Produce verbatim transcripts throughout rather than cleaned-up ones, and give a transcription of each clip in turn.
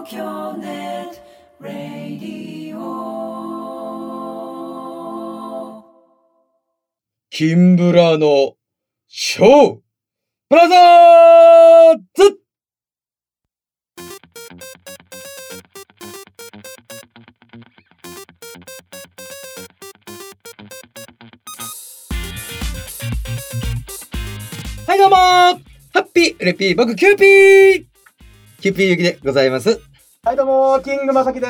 京ネットラディオキンブラのショーブラザーズ。はいどうもー、ハッピーレピー僕キューピーキューピーゆきでございます。 はいどうもキングまさきです。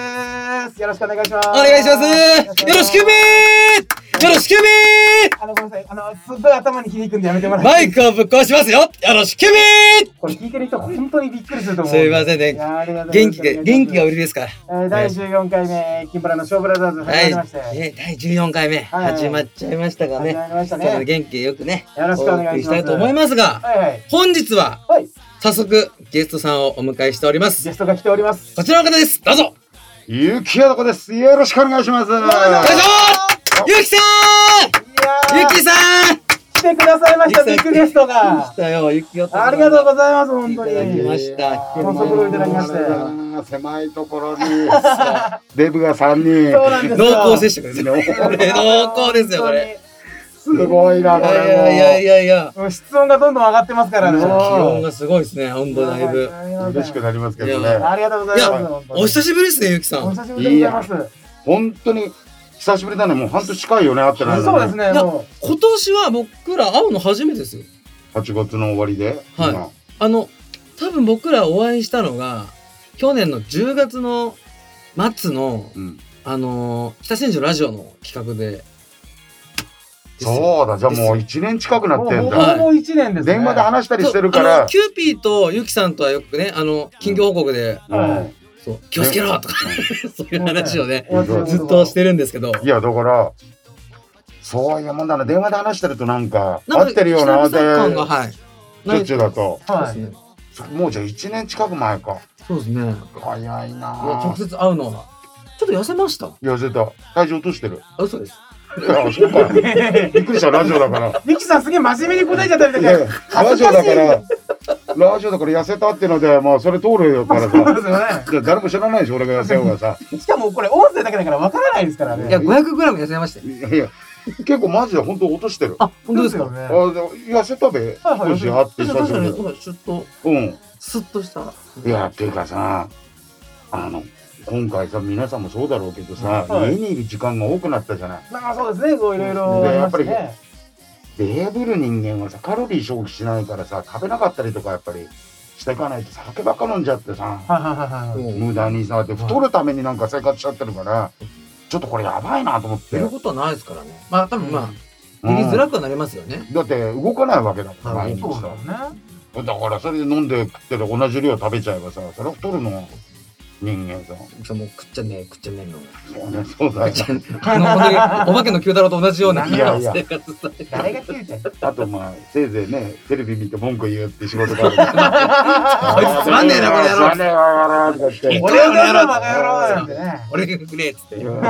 よろしくお願いします。 お願いします。よろしくキューピーよろしくキューピー。 あのごめんなさい、あのすっごい頭に響くんでやめてもらってマイクをぶっ壊しますよ。よろしくキューピー。 これ聞いてる人本当にびっくりすると思う。 すいませんね。元気で元気が売りですから。 えー、だいじゅうよんかいめキンブラのショーブラザーズ始まりまして、 はい、ね、だいじゅうよんかいめ、はい、始まっちゃいましたがね。 始まりましたね。 元気よくね、 よろしくお願いします。お送りしたいと思いますが、はいはい、本日は、はい、早速ゲストさんをお迎えしております。 ゲストが来ております。 こちらの方です。どうぞ。 ゆきやどこです。よろしくお願いします。よいしょ。 ゆきさん。ゆきさん。 来てくださいました。ビッグゲストが。 来たよ。ゆきよ。 ありがとうございます。本当に。 来ました。 ご足労いただきまして。 狭いところにデブが三人。 そうなんですよ。 濃厚接触ですよ。濃厚ですよこれ。 すごいなこれも。 いやいやいやいや。 室温がどんどん上がってますからね。気温がすごいですね。温度だいぶ。 嬉しくなりますけどね。 ありがとうございます。 お久しぶりですねゆきさん。 お久しぶりでございます。 本当に久しぶりだね。もう半年近いよね会ってないの。 そうですね。もう今年は僕ら会うの初めてですよ。 はちがつの終わりで。 はい。あの多分僕らお会いしたのが去年のじゅうがつの末の、うん、あの北千住ラジオの企画で。 そうだ、じゃあもういちねん近くなってんだ。 もういちねんですね。 電話で話したりしてるから。 キューピーとゆきさんとはよくね、あの近況報告で、そう気をつけろとかそういう話をねずっとしてるんですけど。 いやだからそういうもんだな。電話で話してるとなんか合ってるようなで、 はい。 しょっちゅうだと。 はい。 もうじゃあいちねん近く前か。 そうですね。 早いな。 直接会うのはちょっと痩せました。 痩せた。体重落としてる。 あ、嘘です。 いや、そうか。びっくりした、ラジオだから。 ミキさんすげえ真面目に答えちゃったみたいな。 ラジオだから、ラジオだから痩せたっていうので、まあそれ通るからさ。誰も知らないでしょ、俺が痩せようがさ。 しかもこれ音声だけだからわからないですからね。 いや、ごひゃくグラム痩せましたよ。 いやいや、結構マジで本当落としてる。 あ、本当ですか。あ、 痩せたべ。少しあって久しぶり。 ちょっと、 うん。 スッとした。 いや、っていうかさ、あの。今回さ皆さんもそうだろうけどさ、はい、家にいる時間が多くなったじゃない。 まあそうですね、こういろいろでやっぱりデブる人間はさカロリー消費しないからさ食べなかったりとかやっぱりしていかないと酒ばっか飲んじゃってさ無駄にさで太るためになんか生活しちゃってるからちょっとこれやばいなと思って。 やることはないですからね。まあ多分まあやりづらくなりますよね。 だって動かないわけだもん毎日さ。だからそれで飲んで食ってる同じ量食べちゃえばさそれは太るの。人間さんもう食っちゃねえ食っちゃねえのそうねそうだよあの本当にお化けの九太郎と同じような生活さ誰が聞いてあとまあせいぜいねテレビ見て文句言うって仕事があるこいつつまんねえなこの野郎つまんねえわとかって俺がやろうバカ野郎なんてね俺がくれっつっていや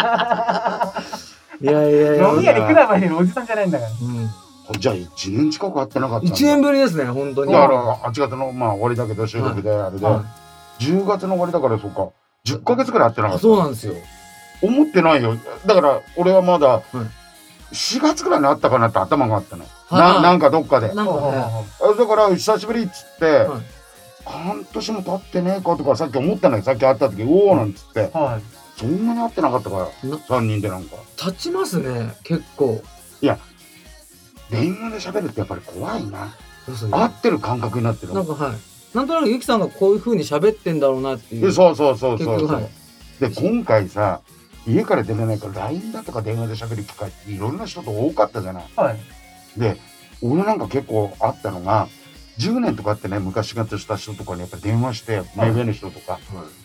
いやいや飲み屋に来ない前におじさんじゃないんだからじゃあいちねん近く会ってなかったんだ。 いちねんぶりですね本当に。 だからはちがつのまあ終わりだけど収録であれでじゅうがつの終わりだからそうかじゅっかげつくらい会ってなかった。 そうなんですよ。 思ってないよ。だから俺はまだしがつくらいに会ったかなって頭があったの。ななんかどっかで。だから久しぶりっつって半年も経ってねえかとかさっき思ったのよ。さっき会った時おおなんつってそんなに会ってなかったからさんにんでなんか。 経ちますね結構。 いや電話で喋るってやっぱり怖いな。合ってる感覚になってる。 なんかはい。なんとなくゆきさんがこういう風に喋ってんだろうなっていう。 そうそうそうそうそう。はい、で今回さ家から出れないから ライン だとか電話で喋る機会っていろんな人と多かったじゃない。はい、で俺なんか結構あったのがじゅうねんとかってね昔がした人とかにやっぱ電話して目上の人とか、はい、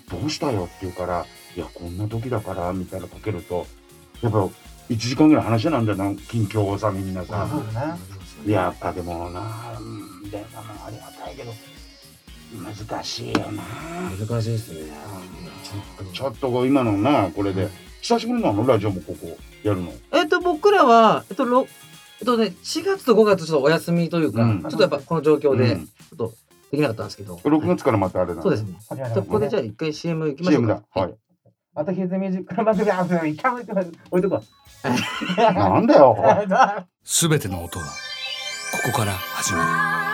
どうしたよって言うからいやこんな時だからみたいなかけるとやっぱいちじかんぐらい話なんだよな近況をさみんなさ。やっぱでもな電話もありがたいけど。難しいよな。 難しいですね。 ちょっと今のなこれで久しぶりなのラジオもここやるの。 えっと僕らはえっとろえっとねしがつとごがつちょっとお休みというか、ちょっとやっぱこの状況でちょっとできなかったんですけど。 ろくがつからまたあれだ。 そうですね。ここでじゃあ一回 シーエム 行きましょうか。 シーエム だ。はい。 あとヒルズミュージックの番組は一回置いとこ置いとこなんだよ。 すべての音はここから始まる。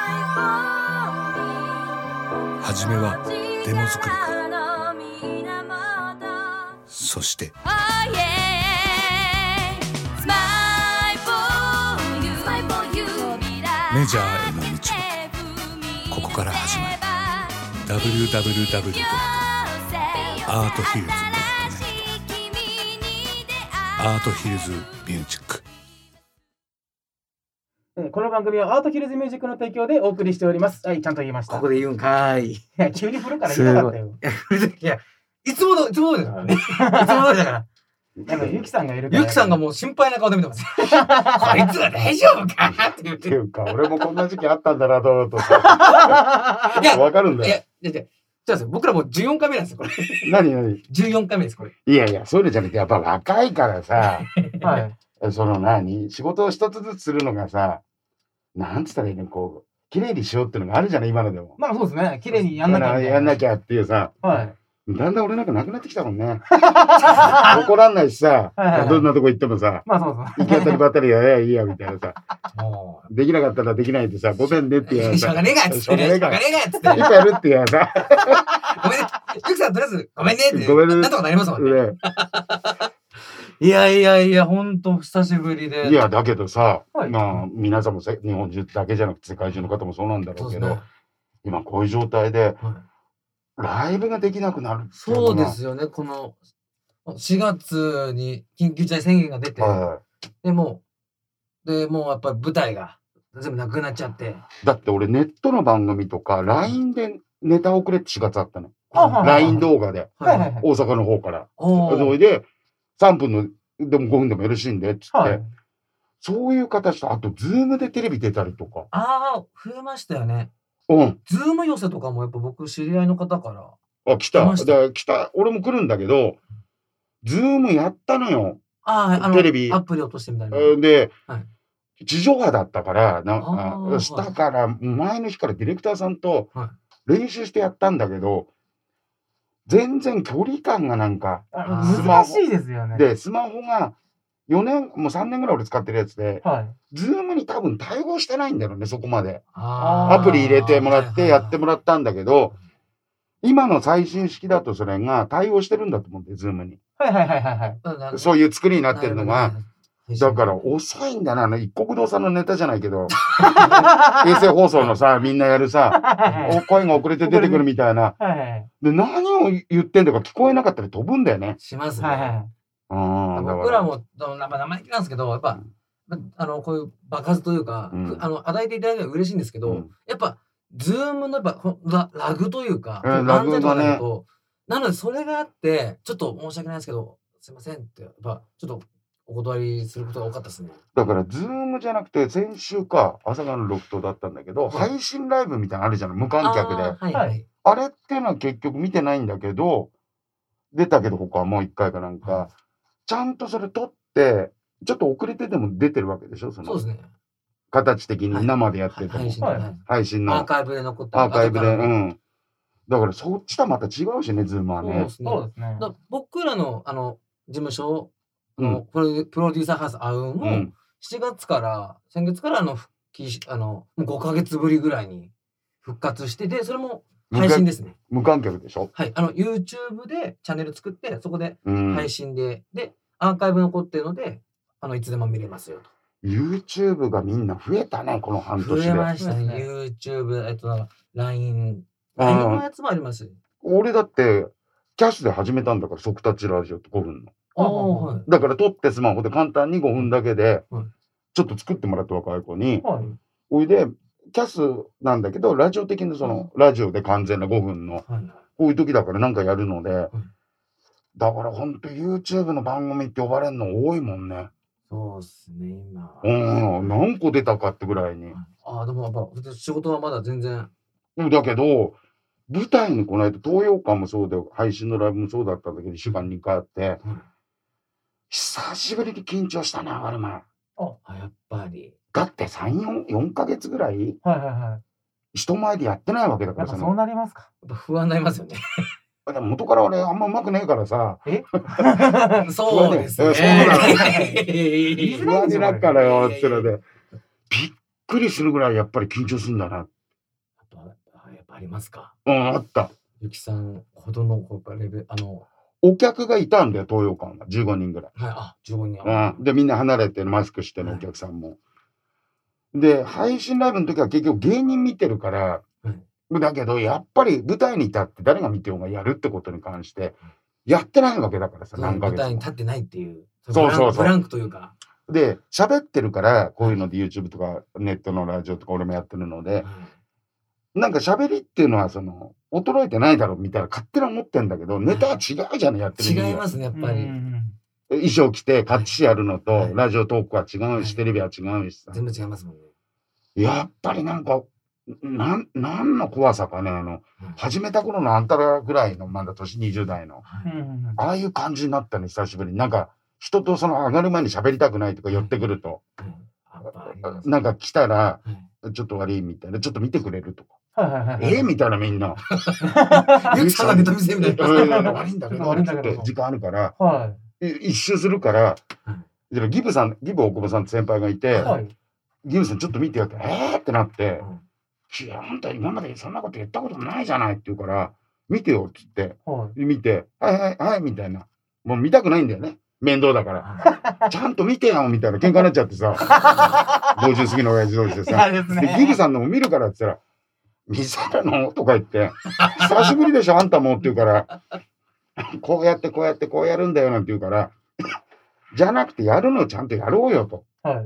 はじめはデモ作りからそしてメジャーへの道もここから始まる。 ダブリューダブリューダブリュー ドット アートヒルズ ドット ネット アートヒルズミュージック。 この番組はアートヒルズミュージックの提供でお送りしております。はい、ちゃんと言いました。 ここで言うんかい。 いや、急に振るから言いなかったよ。 いや、いつもの、いつものですからね。いつものだから。 でもゆきさんがいるから。 ゆきさんがもう心配な顔で見てます。こいつは大丈夫かって言って。 っていうか、俺もこんな時期あったんだなと思うとさ。いや、わかるんだよ。 いや、いや、じゃあ僕らもうじゅうよんかいめなんですよ、これ。 何何 ?じゅうよんかいめです、これ。 いやいや、そういうのじゃなくて、やっぱ若いからさ、 はい。 その何仕事を一つずつするのがさ、なんつったらいいの、こう、綺麗にしようっていうのがあるじゃない、今のでも。 まあそうですね。綺麗にやんなきゃ。 やんなきゃっていうさ。 はい。 だんだん俺なんかなくなってきたもんね。怒らんないしさ、どんなとこ行ってもさ、 まあそうそう。 行き当たりばったりやいいやみたいなさ。できなかったらできないってさ、ごめんねって言うさ。 しょうがねえがっつって。しょうがねえがっつって。 一歩やるって言うさ。 ごめんね。ゆきさんとりあえず、ごめんねって。 ごめんね。 なんとかなりますもんね。いやいやいや、ほんと久しぶりで。 いや、だけどさ、まあ、皆さんも日本中だけじゃなくて世界中の方もそうなんだろうけど、今こういう状態で、ライブができなくなる。 そうですよね。このしがつに緊急事態宣言が出て、はい、でもう、でもうやっぱり舞台が全部なくなっちゃって。 だって俺ネットの番組とか ライン でネタ送れってしがつあったの。ライン 動画で、はいはい、大阪の方から。それでさんぷんのでもごふんでもよろしいんでっつって、はい、そういう形と、あとズームでテレビ出たりとか。 ああ、増えましたよね。 うん。 ズーム寄せとかもやっぱ僕知り合いの方から。 あ、来た。来た。来た。俺も来るんだけど、ズームやったのよ。 ああ、テレビ。アプリ落としてみたいな。 で、はい、地上波だったから、な下から、前の日からディレクターさんと練習してやったんだけど、全然距離感がなんか、 難しいですよね。 で、スマホがよねん、もうさんねんぐらい俺使ってるやつで、はい、ズームに多分対応してないんだろうね、そこまで。アプリ入れてもらってやってもらったんだけど、今の最新式だとそれが対応してるんだと思うんだよ、ズームに。 はいはいはいはい。 そういう作りになってるのが、だから遅いんだな、あの、一国堂さんのネタじゃないけど、衛星放送のさ、みんなやるさ、声が遅れて出てくるみたいな。で、何を言ってんだか聞こえなかったら飛ぶんだよね。 しますね。僕らも、生意気なんですけど、やっぱ、あの、こういう爆発というか、あの、与えていただいて嬉しいんですけど、やっぱ、ズームのやっぱラグというか、 ラグがね。 なので、それがあって、ちょっと申し訳ないですけど、すいませんって、やっぱ、ちょっと、お断りすることが多かったですね。 だから、ズームじゃなくて、先週か、朝霞のロフトだったんだけど、はい、配信ライブみたいなのあるじゃない、無観客で。あ、はいはい、あれっていうのは結局見てないんだけど、出たけど、他はもう一回かなんか、はい、ちゃんとそれ撮って、ちょっと遅れてでも出てるわけでしょ、その。 そうですね。 形的に生でやってても。 はいはい、 配信の。 アーカイブで残ってる。 アーカイブで、うん。だから、そっちとはまた違うしね、ズームはね。 そうですね。 僕らの、あの、事務所、のプロデューサーハウスアウンもしちがつから先月からあの復帰あのごかげつぶりぐらいに復活してでそれも配信ですね。 無観客でしょ。 はい、あの YouTube でチャンネル作ってそこで配信で、うん、でアーカイブ残ってるのであのいつでも見れますよと。 YouTube がみんな増えたねこの半年で。 増えましたね。YouTube えっと ライン ライン のやつもあります。 俺だってキャッシュで始めたんだから即立ちラジオってごふんの。 はい、 だから撮ってスマホで簡単にごふんだけでちょっと作ってもらった若い子に、はい、おいでキャスなんだけどラジオ的なそのラジオで完全なごふんの、はい、こういう時だからなんかやるので、はい、だからほんと YouTube の番組って呼ばれるの多いもんね。 そうっすね今。 うん何個出たかってぐらいに。 ああでもやっぱ仕事はまだ全然。 だけど舞台にこの間東洋館もそうで配信のライブもそうだったんだけどいっしゅうかんにかいあって。うん久しぶりに緊張したね、上がる前。 あ、やっぱり。 だってさん、よん、よんかげつぐらい、 はいはいはい。 人前でやってないわけだからさ。 やっぱそうなりますか。 やっぱ不安になりますよね。 でも元から俺あんま上手くねえからさ。 えそうですね。 そうなの。 言いづらいんですよ不安になっからよってので。びっくりするぐらいやっぱり緊張するんだな。 やっぱやっぱありますか。 うん、あった。 ゆきさんほどのレベル、あのお客がいたんだよ、東洋館はじゅうごにんぐらい。 はい、あ、じゅうごにん。 うん、でみんな離れてマスクしてるお客さんも。はい、で配信ライブの時は結局芸人見てるから、はい、だけどやっぱり舞台に立って誰が見てようがやるってことに関してやってないわけだからさ、何ヶ月も。 舞台に立ってないっていう。 そうそうそう。 ブランクというか。 で喋ってるからこういうので YouTube とかネットのラジオとか俺もやってるので、はい、なんか喋りっていうのはその衰えてないだろうみたいな勝手に思ってんだけど、ネタは違うじゃん、やってる。 違いますね、やっぱり。 衣装着てカッチシやるのと、はい、ラジオトークは違うし、はい、テレビは違うしさ。 全部違いますもんね。 やっぱりなんか、なん、なんの怖さかね、あの、うん、始めた頃のあんたらぐらいの、まだ年にじゅう代の、はい、ああいう感じになったね、久しぶりに。なんか、人とその上がる前に喋りたくないとか寄ってくると、うん、なんか来たら、ちょっと悪いみたいな、ちょっと見てくれるとか。ええみたいなみんな。 ゆきさんがネタ見せみたいな。 悪いんだけど、ちょっと時間あるから、はい、一周するから、はい、ギブさん、ギブ大久保さんって先輩がいて、はい、ギブさんちょっと見てよって、えーってなって、いや、あんた今までそんなこと言ったことないじゃないって言うから、見てよって言って、はい、見て、はいはいはいみたいな。もう見たくないんだよね。面倒だから。ちゃんと見てよみたいな喧嘩になっちゃってさ、ごじゅう過ぎの親父同士でさ、でギブさんのも見るからって言ったら、見せるのとか言って、久しぶりでしょあんたもって言うから、こうやってこうやってこうやるんだよなんて言うから、じゃなくてやるのをちゃんとやろうよと。はい、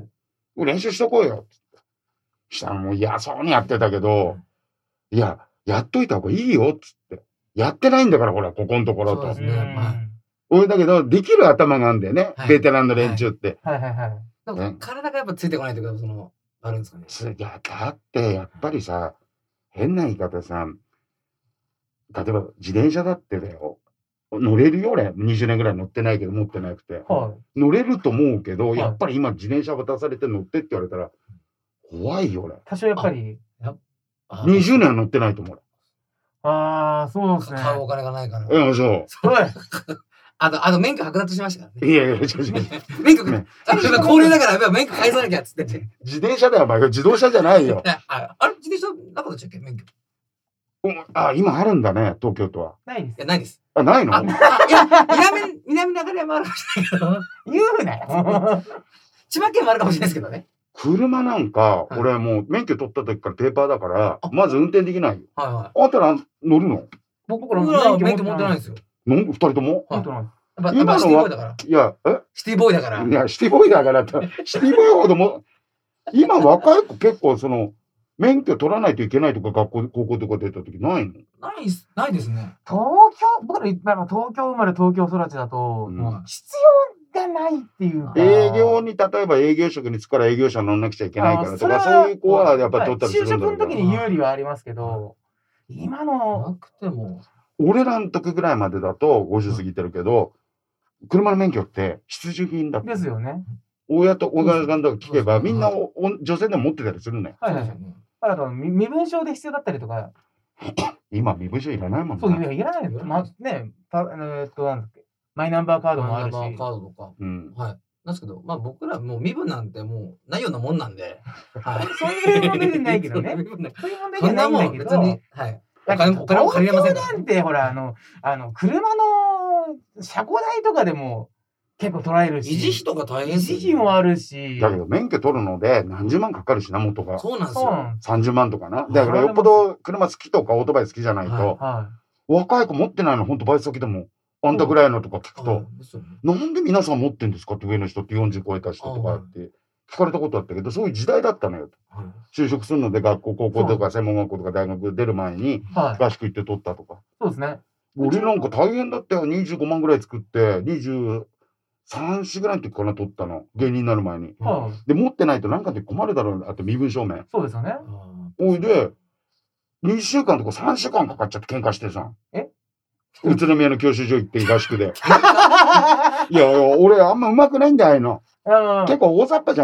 練習しとこうよ。したらもう嫌そうにやってたけど、いや、やっといた方がいいよっつって。やってないんだからほら、ここのところと。そうですね。俺だけど、できる頭があるんだよね。はい、ベテランの連中って。はいはいはい。 はい、体がやっぱついてこないというか、その、あるんですかね。 いや、だって、やっぱりさ、変な言い方さ、例えば自転車だってだよ。乗れるよ俺。にじゅうねんぐらい乗ってないけど、持ってなくて。はい、乗れると思うけど、はい、やっぱり今自転車渡されて乗ってって言われたら、怖いよ俺。 多少やっぱり。 にじゅうねんは乗ってないと思う。 ああ、そうですね。 買うお金がないから。 うん、そう。 あと、あの、免許剥奪しましたからね。いやいや、違う違う。 免許、ね、高齢だから、免許返さなきゃっつって。 自転車だよ、お前。自動車じゃないよ。 あれ、自転車なかったっけ、免許。 あ、今あるんだね、東京都は。 ないです。 いや、ないです。 あ、ないの？ いや、南、南流山あるかもしれないけど。 言うなよ。 千葉県もあるかもしれないですけどね。 車なんか、俺もう免許取った時からペーパーだから、まず運転できないよ。はいはい。あんたら乗るの？ 僕ら免許持ってないんですよ。 二人とも？ 持ってない。今のは、 いや、え？ シティボーイだから。 いや、シティボーイだからって、シティボーイほども、今若い子結構その、免許取らないといけないとか、学校、高校とか出た時ないの？ ないです、ないですね。 東京、僕ら、東京生まれ東京育ちだと、必要がないっていうか。 営業に、例えば営業職に就くから営業者乗んなくちゃいけないからとか、そういう子はやっぱ取ったりするんだけど。 就職の時に有利はありますけど、今の。 なくても。 俺らの時ぐらいまでだとごじゅう過ぎてるけど、車の免許って必需品だった。 ですよね。 親と親が聞けば、みんな女性でも持ってたりするね。 はいはい。あと、身分証で必要だったりとか。 今、身分証いらないもんね。 そう、いらないよ。まあ、ね、えっと、なんだっけ。マイナンバーカードもあるし。 マイナンバーカードとか。うん。はい。なんですけど、まあ僕らもう身分なんてもうないようなもんなんで。 はい。そういう問題じゃないけどね。そういう問題じゃないんだけど。 別に、はい。お金お金を借りれません。 東京なんて、ほら、あの、あの、車の車庫代とかでも、結構捉えるし。 維持費とか大変維持費もあるし。 だけど免許取るので何十万かかるしな、元が。 そうなんですよ。 さんじゅうまんとかな。だからよっぽど車好きとかオートバイ好きじゃないと、若い子持ってないの、ほんとバイト先でも、あんたぐらいのとか聞くと、なんで皆さん持ってんですかって上の人ってよんじゅう超えた人とかって聞かれたことあったけど、そういう時代だったのよ。就職するので学校、高校とか専門学校とか大学出る前に合宿行って取ったとか。 そうですね。 俺なんか大変だったよ。にじゅうごまんぐらい作って、にじゅうさん、しぐらいの時から取ったの。芸人になる前に。はあ、で、持ってないと何かで困るだろう。あと身分証明。 そうですよね。 おいで、にしゅうかんとかさんしゅうかんかかっちゃって喧嘩してさ。え宇都宮の教習所行って合宿で。いやいや、俺あんま上手くないんだよ、ああいうの。結構大雑把じゃん、俺。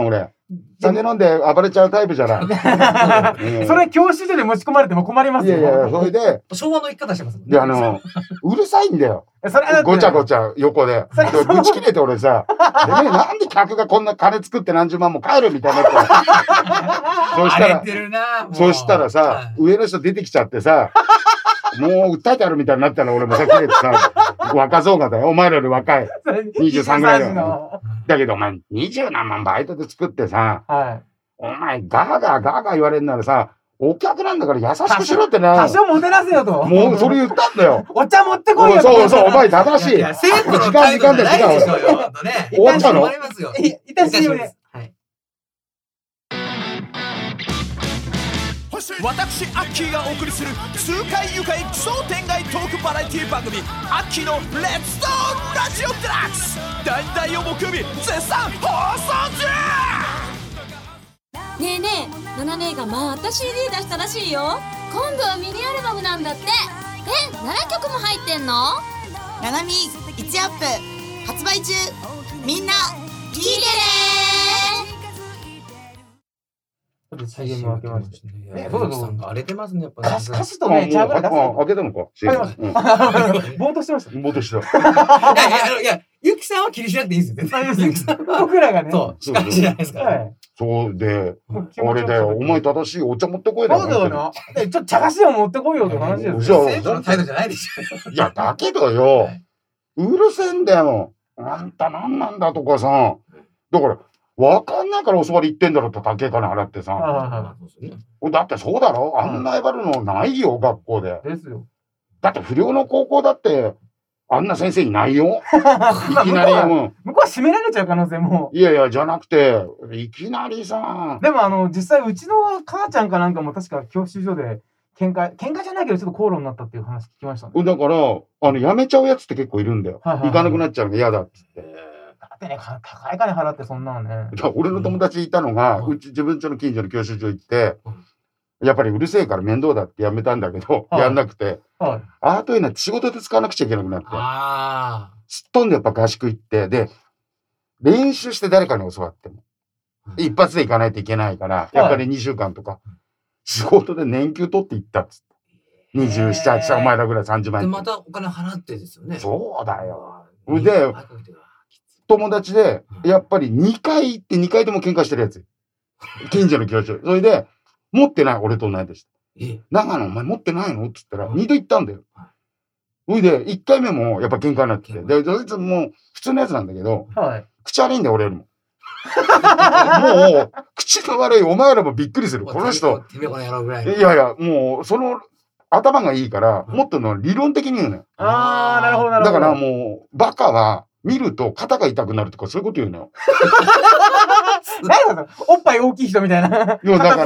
酒飲んで暴れちゃうタイプじゃない。 それ教習所で持ち込まれても困りますよ。 いやいや、それで。 昭和の生き方してますもんね。 で、あの、うるさいんだよ。ごちゃごちゃ横で。ぶち切れて俺さ、でね、なんで客がこんな金作って何十万も帰るみたいな。そうしたら、そうしたらさ、上の人出てきちゃってさ、もう訴えてあるみたいになったら俺もさ、切れてさ、若造がだよ。お前らより若い。にじゅうさんぐらいだよ。だけどお前、にじゅうなんまんバイトで作ってさ、はい、お前、ガーガーガーガー言われるならさ、お客なんだから優しくしろってな。 多少もてなせよと。 もう、それ言ったんだよ。 お茶持ってこいよ。 そうそう、お前正しい。いや、 生徒の時間時間で違う。 終わったの？ いたしよね。 私アッキーがお送りする痛快愉快奇想天外トークバラエティ番組アッキーのレッツトーラジオデラックス大体を木曜日絶賛放送中。 ねえねえ、ナナ姉がまた シーディー 出したらしいよ。今度はミニアルバムなんだって。え、ななきょくも入ってんの？ ナナミいちアップ発売中。みんな聞いてね。 シーエム 開けましたね。 そうだそうだ。荒れてますね、やっぱり。 歌詞とね、チャーブラ出すの。 開けたのか。 ぼーっとしてました。 ぼーっとしてた。 いやいやいや、ゆきさんは気にしなくていいですよ。ゆきさんは。 僕らがね。 そう、司会じゃないですから。 そうで、あれだよ、お前正しいお茶持ってこいだよ。 そうだよな。ちょっと茶菓子を持ってこいよって話ですよ。 生徒の態度じゃないでしょ。 いや、だけどよ、うるせえんだよ。あんた何なんだとかさ。だから、わかんないからお座り行ってんだろって高い金払ってさ。だってそうだろ、あんなえばるのないよ、学校で。 ですよ。 だって不良の高校だって、あんな先生いないよ。いきなり。 向こうは閉められちゃう可能性も。 いやいや、じゃなくて、いきなりさ。 でもあの、実際うちの母ちゃんかなんかも確か教習所で、喧嘩、喧嘩じゃないけどちょっと口論になったっていう話聞きましたね。 だから、あの、やめちゃうやつって結構いるんだよ。行かなくなっちゃうの嫌だっつって。 だってね、高い金払ってそんなのね。 俺の友達いたのが、うち自分家の近所の教習所行って、やっぱりうるせえから面倒だってやめたんだけど、やんなくて、アートエナって仕事で使わなくちゃいけなくなって、すっ飛んでやっぱ合宿行って、で、練習して誰かに教わっても、一発で行かないといけないから、やっぱりにしゅうかんとか、仕事で年給取って行ったっつって。にじゅうなな、はち、お前らぐらいさんじゅうまん円。 で、またお金払ってですよね。 そうだよ。で、友達で、やっぱりにかい行ってにかいでも喧嘩してるやつ。近所の教習。それで、持ってない、俺と同い年。長野、お前持ってないのって言ったら、にど行ったんだよ。それで、いっかいめもやっぱ喧嘩になってて。で、そいつもう普通のやつなんだけど、口悪いんだよ、俺よりも。もう、口の悪いお前らもびっくりする。この人。いやいや、もう、その、頭がいいから、もっとの理論的に言うのよ。 ああ、なるほど、なるほど。 だからもう、バカは、見ると肩が痛くなるとかそういうこと言うのよ。 何だおっぱい大きい人みたいな。 いや、だから、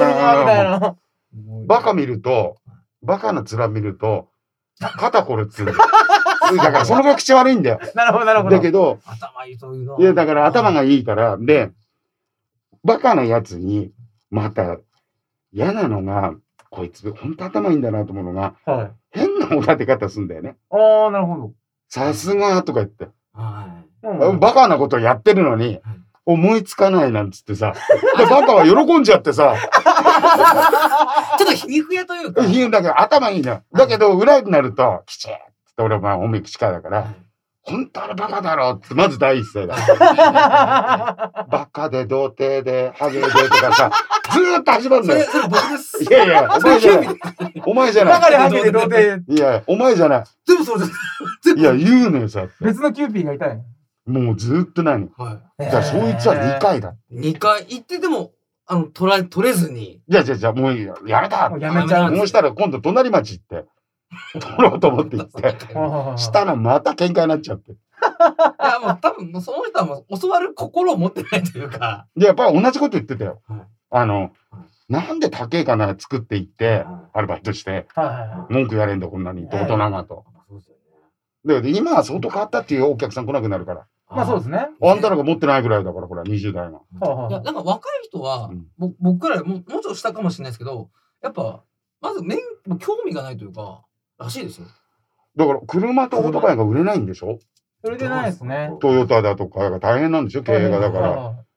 バカ見ると、バカの面見ると、肩こるって言うんだよ。だからそのぐらい口悪いんだよ。 なるほど、なるほど。 だけど、 頭いいというの。 いや、だから頭がいいから、で、バカなやつに、また、嫌なのが、こいつ、ほんと頭いいんだなと思うのが、はい、変なおだて方すんだよね。 ああ、なるほど。 さすがとか言って。はい、バカなことやってるのに、思いつかないなんつってさ、でバカは喜んじゃってさ、 ちょっと皮肉屋というか。 皮肉だけど頭いいんだよ。だけど裏になると、きちっって俺はまあおめ口からだから、本当あれバカだろってまず第一声だ。バカで童貞でハゲでとかさ、ずーっと始まるんだよ。 それ僕です。 いやいや、お前じゃない。お前じゃない。 バカでハゲで童貞。 いや、お前じゃない。 全部そうです。 いや、言うのよさ。 別のキューピーがいたい。 もうずーっと何。はい。じゃあそいつはにかいだ。 にかい行ってでも、あの、取ら、取れずに。 じゃあじゃあじゃあもうやめた。 やめちゃう。 そうしたら今度隣町行って、取ろうと思って行って、したらまた喧嘩になっちゃって。 いやもう多分もうその人はもう教わる心を持ってないというか。 で、やっぱり同じこと言ってたよ。はい、あの、はい、なんで高い金作っていって、はい、アルバイトして、はい、文句やれんだこんなに、大人がと。で、今は相当変わったっていうお客さん来なくなるから。 まあそうですね。 あんたらが持ってないぐらいだから、これはにじゅう代が。 いや、なんか若い人は、うん、僕らももうちょっと下かもしれないですけど、やっぱ、まず免興味がないというか、らしいですよ。 だから、車とオートバイが売れないんでしょ？ 売れてないですね。 トヨタだとかが大変なんでしょ、経営がだから。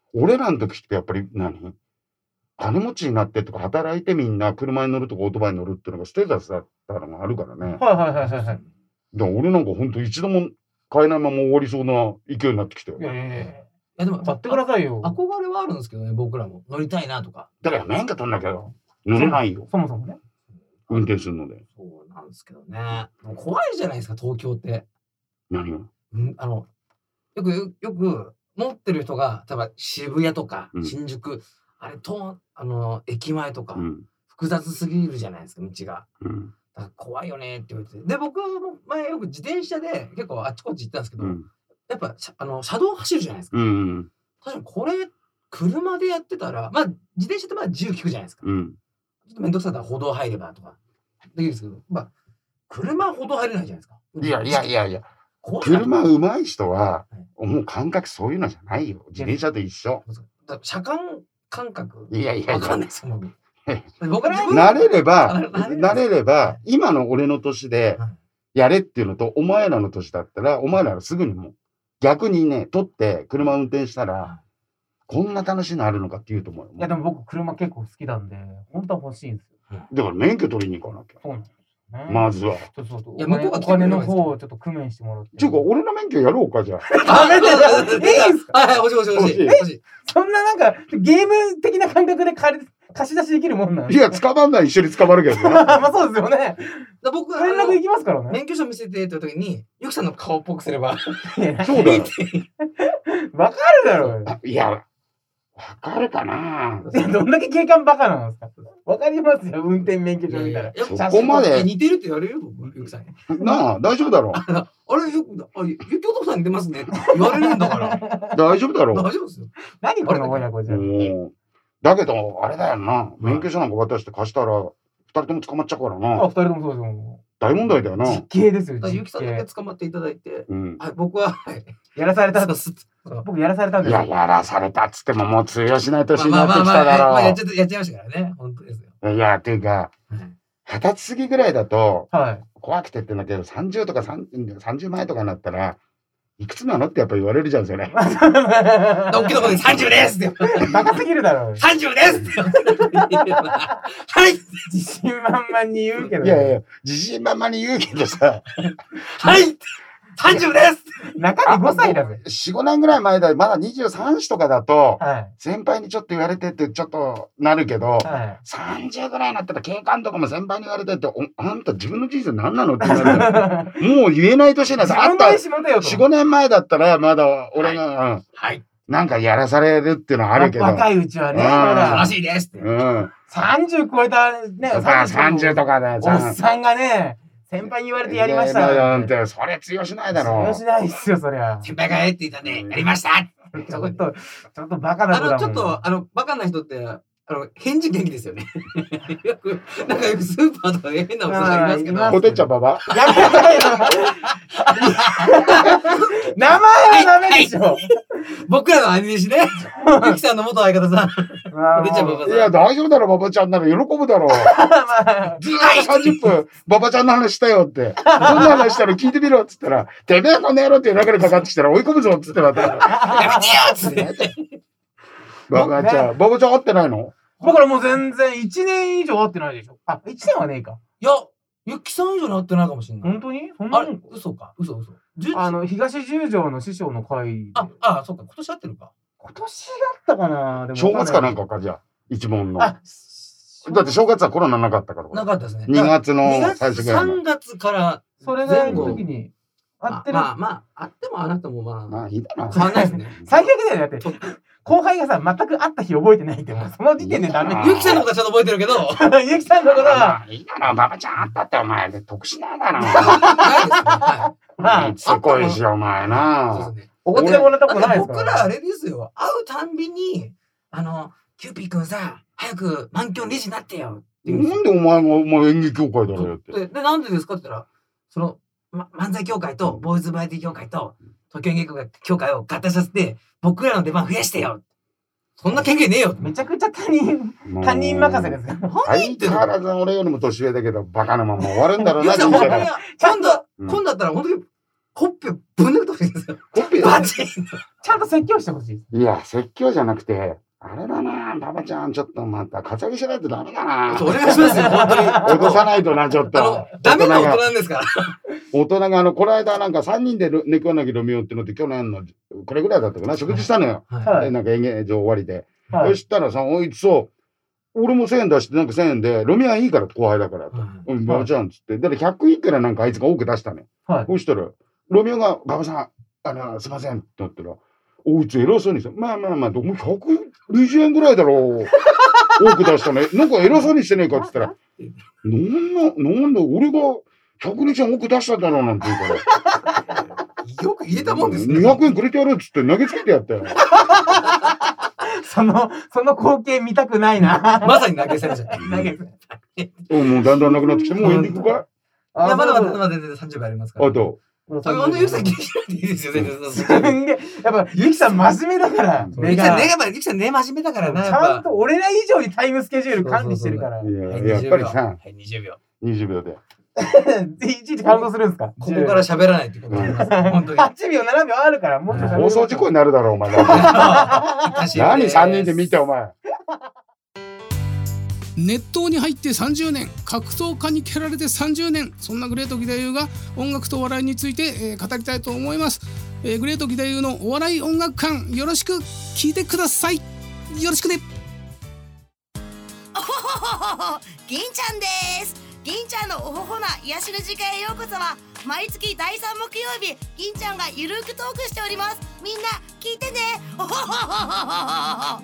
俺らの時ってやっぱり何金持ちになってとか働いてみんな車に乗るとかオートバイに乗るっていうのがステータスだったのがあるからね。 はいはいはいはいはい。 だから俺なんかほんと一度も買えないまま終わりそうな勢いになってきたよ。 いやいやいや。 いやでも買ってくださいよ。 憧れはあるんですけどね、僕らも乗りたいなとか。 だから免許取んなきゃ乗れないよ。 そもそもね。 運転するので。 そうなんですけどね。怖いじゃないですか、東京って。 何が？ うん、あの、よく、よく、持ってる人が、例えば渋谷とか、 うん新宿、あれと、あの、駅前とか、 うん。 複雑すぎるじゃないですか、道が。 うん。 だから怖いよねって言われて。で、僕も前よく自転車で結構あっちこっち行ったんですけど、 うん。 やっぱ、あの、車道走るじゃないですか。 うん。 確かにこれ、車でやってたら、まあ、自転車ってまだ自由聞くじゃないですか。 うん。 ちょっとめんどくさかったら歩道入ればとか、できるんですけど、まあ、車歩道入れないじゃないですか。 いやいやいやいや、 怖いな車上手い人は、もう感覚そういうのじゃないよ。自転車と一緒。 だから車間感覚いやいやいやわかんないですよ、僕。僕ら慣れれば、 慣れ慣れれば、今の俺の年でやれっていうのと、お前らの年だったら、お前らはすぐにもう、逆にね、取って車運転したら、こんな楽しいのあるのかって言うと思うよ。 いやでも僕車結構好きなんで、本当は欲しいんですよ。 だから免許取りに行かなきゃ。 そうなんですね。 まずは。 ちょっとそういや向こうがお来てくれ金のればいいですけど方をちょっと工面してもらって。 ちゅうか、俺の免許やろうか、じゃあ。 ダメだよ。いいんすか？ はいはい、欲しい欲しい欲しい。 欲しい欲しい。 そんななんかゲーム的な感覚で借り貸し出しできるもんなんいや、捕まんない、一緒に捕まるけどな。 まあそうですよね。 だ僕は、 連絡行きますからね。 免許証見せてって言った時に、ゆきさんの顔っぽくすれば。 そうだよ。 わかるだろうよ。 いや、わかるかな。 いやどんだけ警官バカなんですか。わかりますよ、運転免許証見たら。 いやいやそこまで似てるって言われるよ、僕ゆきさんに。 なあ、大丈夫だろあれ、よく、あ、ゆきお父さん似てますねって言われるんだから。 う。大丈夫だろう。 大丈夫ですよ。 何この親子じゃん。 もうだけど、あれだよな。免許証なんか渡して貸したら、二人とも捕まっちゃうからあ、 な二。人ともそうですよ。 大問題だよな。 実刑ですよ、実だからゆきさんだけ刑。 捕まっていただいて、 うん。 はい、僕は、はい。 やらされたそう。そうそう僕やらされたんですいや、やらされたっつってももう通用しない年にまあまあなってきたまあまあ、まあ、やっだちゃってやっちゃいましたからね。本当ですよ。 ろう。いや、っていうか、 はい二十歳過ぎぐらいだと、 はい。 怖くてってんだけど、さんじゅうとかさんさんじゅう前とかになったら、いくつなのってやっぱ言われるじゃん、それ。 大きな声でさんじゅうですって。 バカすぎるだろう。 さんじゅうですって。はい自信満々に言うけど。 いやいや、自信満々に言うけどさ、 はいさんじゅうです中身ごさいだぜ。 よん、ごねんぐらい前だ、まだにじゅうさん歳とかだと、 はい。 先輩にちょっと言われてってちょっとなるけど、 はい。 さんじゅうぐらいになったら警官とかも先輩に言われてって、おあんた自分の人生何なのってなるじゃん。もう言えない年になった。あった自分の意思持てよと。 よん、ごねんまえだったらまだ俺が、うんはい。 なんかやらされるっていうのはあるけど。 若いうちはね、 うんまだ楽しいですって。 うん。 さんじゅう超えたね、 とかさんじゅうとかでおっさんがね、先輩に言われてやりましたいやいやなんて。 なんて、それ通用しないだ通ろ用しないっすよ、そりゃ。 先輩がえって言ったんで、やりましたちょっと、ちょっとバカなあの、 子だもん。 ちょっと、あの、バカな人って、あの、返事元気ですよね。よく、なんかよくスーパーとかで変なおじさんいますけど。 あーいますう。おてっちゃんばば。 やめなさいよ。名前はダメでしょ。 僕らの兄弟子ね。ゆきさんの元相方さん。 まあおてっちゃんばばさん。 いや、大丈夫だろ、ばばちゃんなら喜ぶだろう。 まあずーっとさんじゅっぷん、ばばちゃんの話したよって。どんな話したら聞いてみろっつったら、てめえこの野郎っていう流れかかってきたら追い込むぞっつってまた。 やめてよっつって。 ばばちゃん、ばばちゃん会ってないの？ 僕らもう全然いちねん以上会ってないでしょ。あ、いちねんはねえか。 いや、ゆきさん以上になってないかもしれない。 本当にそんなあれもん嘘か。嘘嘘。じゅあの、東十条の師匠の会で。 あ、あ、そうか。今年会ってるか。 今年だったかなでも正月かなんか。 かか、じゃあ、一問の。だあ、 って正月はコロナなかったから。 なかったですね。 にがつのにがつ、 最初ぐらいのさんがつからそれぐらいの時に会ってる。 まあまあ、あってもあなたもまあ、 まあ、いいだな。 変わんないですね。 最悪だよ。だって、後輩がさ、全く会った日覚えてないって、もうその時点でダメ。 あゆきさんのことはちゃんと覚えてるけど、 ゆきさんのことは、 まあ、いいだな、ばばちゃん会ったってお前で得しないだろ。 ないですね。はまあい、つこいし、お前い。 な。 そうですね。 おごってもらったことないですから。 僕らあれですよ。会うたんびに、あの、キューピー君さ、早く満響理事になってよって言うんですよなんでお前も、もう演劇協会だろよって。 で、でなんでですかって言ったら、その、ま、漫才協会とボーイズバラエティ協会と東京演劇協会を合体させて、僕らの出番増やしてよ。そんな権限ねえよ。 めちゃくちゃ他人、他人任せですから。 何言ってんの相変わらず俺よりも年上だけど、バカなまま終わるんだろうな、 ゆきさん、 人生が。 本当に今度、 うん今度だったら本当に、ほっぺぶん抜くと思うんですよ。 コピーバチンちちゃんと説教してほしい。 いや、説教じゃなくて、あれだな、パパちゃん、ちょっとまた、カツアゲしないとダメだな。 お願いしますよ、本当に。 落とさないとな、ちょっと。 ダメな大人なんですから。 大人が、あの、この間なんかさんにんで猫柳ロミオってのって去年の、これぐらいだったかな、食事したのよ。 はい。 なんか演芸場終わりで。 はい。 そしたらさ、おいつそう、俺もせんえん出して、なんかせんえんで、ロミオはいいから後輩だからと。うん、ババちゃんっつって。だからひゃくいくらなんかあいつが多く出したね。 はい。 そしたら、ロミオが、ババさん、あの、すいませんって言ったら、おいつ偉そうにさ、まあまあまあ、でもひゃくにじゅうえんぐらいだろう。多く出したね。なんか偉そうにしてねえかって言ったら、なんな、なんだ、俺がひゃくにじゅうえん多く出したんだろうなんて言うから。 よく言えたもんですね。 にひゃくえんくれてやるっつって投げつけてやったよ。 その、その光景見たくないな。 まさに投げ銭じゃん。投げ銭。もうだんだんなくなってきて、もうエンディングかい？ いや、まだまだまだ全然さんじゅうびょうありますから。 あと。 あのゆきさん気にしないでいいですよ、全然。 すんげえ。やっぱ、ゆきさん真面目だから。 ゆきさんね、やっぱ、ゆきさんね、真面目だからな。 ちゃんと俺ら以上にタイムスケジュール管理してるから。 いや、やっぱりさ。 はい、にじゅうびょう。 にじゅうびょうで。 いちいちカウントするんですか？ ここから喋らないってことです。本当に。 はちびょう、ななびょうあるから、もうちょっと。 放送事故になるだろう、お前。何さんにんで見て、お前。 熱湯に入ってさんじゅうねん、格闘家に蹴られてさんじゅうねん、そんなグレート義太夫が音楽とお笑いについて、えー、語りたいと思います、えー、グレート義太夫のお笑い音楽館、よろしく聞いてください。よろしくね。 おほほほほ、銀ちゃんです。銀ちゃんのおほほな癒しの時間へようこそは、毎月だいさん木曜日、銀ちゃんがゆるくトークしております。みんな聞いてね。おほほほほほ。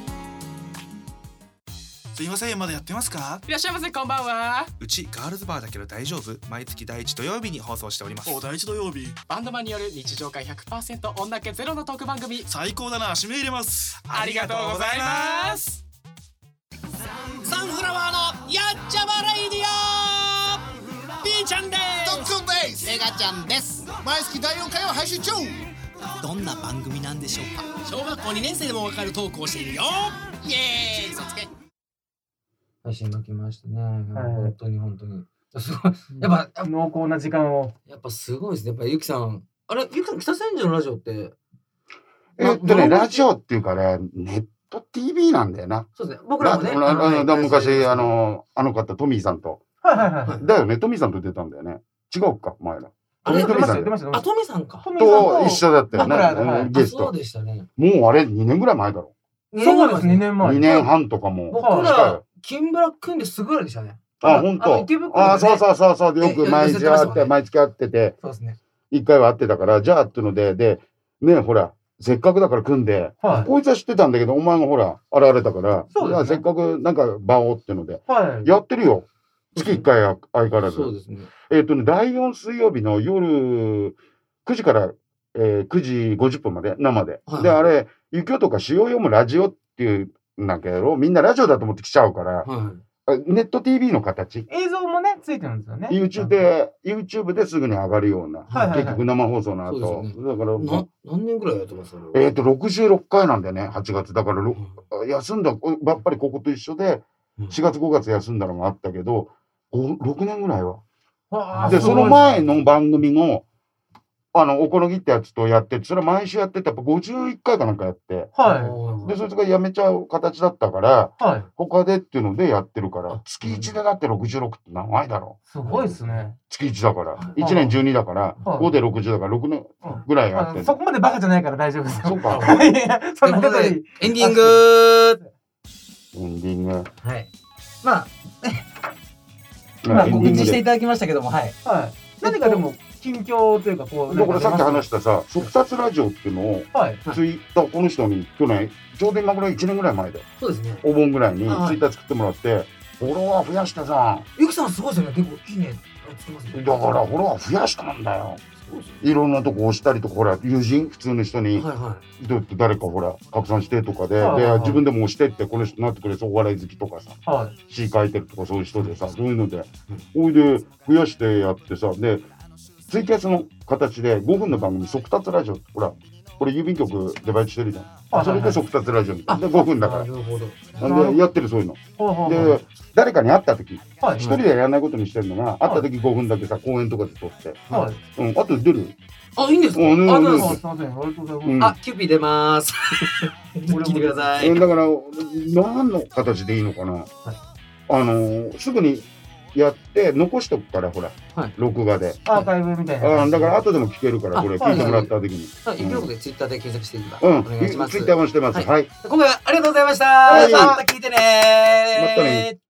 すいません、まだやってますか？ いらっしゃいませ、こんばんは。 うちガールズバーだけど大丈夫？毎月第一土曜日に放送しております。 お、第一土曜日。バンドマンによる日常会 ひゃくパーセント 女気ゼロのトーク番組。 最高だな、締め入れます。 ありがとうございます。サンフラワーのやっちゃまレイディオ。ピーちゃんです。 ドックンです。 メガちゃんです。 毎月だいよんかいを配信中。 どんな番組なんでしょうか？小学校にねん生でもわかるトークをしているよ。イエーイ、そつけ。 配信が来ましたね。本当に本当に。すごい。やっぱ濃厚な時間を。 やっぱすごいですね。やっぱゆきさん。あれ、ゆきさん、北千住のラジオって。 えっとね、ラジオっていうかね、ネット ティーブイ なんだよな。 そうですね。僕らもね。 昔、あの、あの方、トミーさんと。 はいはいはい。 だよね、トミーさんと出たんだよね。違うか、前ら。 あれ、 トミーさん。 あ、トミーさんか。 と一緒だったよね。ゲスト。 そうでしたね。 もうあれ、にねんぐらい前だろ。 そうです、にねんまえ。 にねんはんとかも。 僕ら、キンブラ組んですぐぐらいでしたね。 あ、ほんと。あ、そうそうそうそう。よく毎日会って、毎月会ってて。 そうですね。 一回は会ってたから、じゃあっていうので、で、ね、ほら、せっかくだから組んで、こいつは知ってたんだけど、お前がほら、現れたから、せっかくなんか場をっていうので、やってるよ。月一回相変わらず。 そうですね。 えっとね、だいよん水曜日の夜くじからくじごじゅっぷんまで、生で。で、あれ、雪男とか詩を読むラジオっていうんだけど、みんなラジオだと思って来ちゃうから、ネット ティーブイ の形。 映像もね、ついてるんですよね。 YouTube で、YouTube ですぐに上がるような、結局生放送の後。だから、 何年ぐらいやってます？ えっと、ろくじゅうろっかいなんだよね、はちがつ。だから、休んだ、やっぱりここと一緒で、しがつごがつ休んだのがあったけど、ろくねんぐらいは。で、その前の番組も、あの、おこのぎってやつとやってて、それ毎週やってて、やっぱごじゅういっかいかなんかやって。はい。で、そいつが辞めちゃう形だったから、はい。他でっていうのでやってるから、月いちでだってろくじゅうろくって長いだろう。すごいですね。 月いちだから。いちねんじゅうにだから、ごでろくじゅうだからろくねんぐらいやってる。 そこまでバカじゃないから大丈夫ですよ。 そうか。 そんなことで、エンディングエンディング。 はい。まあ、まあ、告知していただきましたけども、はい。 はい。何かでも、近況というか、こう。 だからさっき話したさ、速撮ラジオっていうのを、ツイッター、この人に去年、ちょうど今ぐらいいちねんぐらい前で、 そうですね。 お盆ぐらいにツイッター作ってもらって、フォロワー増やしてさ。 ゆきさんすごいですよね。結構いいね。 だからフォロワー増やしたんだよ。いろんなとこ押したりとか、ほら、友人、普通の人に、誰かほら、拡散してとかで、で、自分でも押してって、この人なってくれそう、お笑い好きとかさ、詩書いてるとかそういう人でさ、そういうので、おいで増やしてやってさ、で、 ツイキャスの形でごふんの番組速達ラジオ、ほらこれ郵便局でバイトしてるじゃん。それで速達ラジオみたいなでごふんだから。なるほど。でやってるそういうの。で誰かに会った時一人でやらないことにしてるのが、会った時ごふんだけさ公園とかで撮って、うん、あと出る。 あ、いいんですか。あ、 すみません、ありがとうございます。 あ、キューピー出ます。聞いてください。 だから何の形でいいのかな。あのすぐにやって残しとくからほら、録画でアーカイブみたいな。 あ、だから後でも聞けるからこれ聞いてもらった時に。 はい、一曲でツイッターで検索していけばお願いします。 ツイッターもしてます。はい。 今回はありがとうございました。また聞いてね。 またね。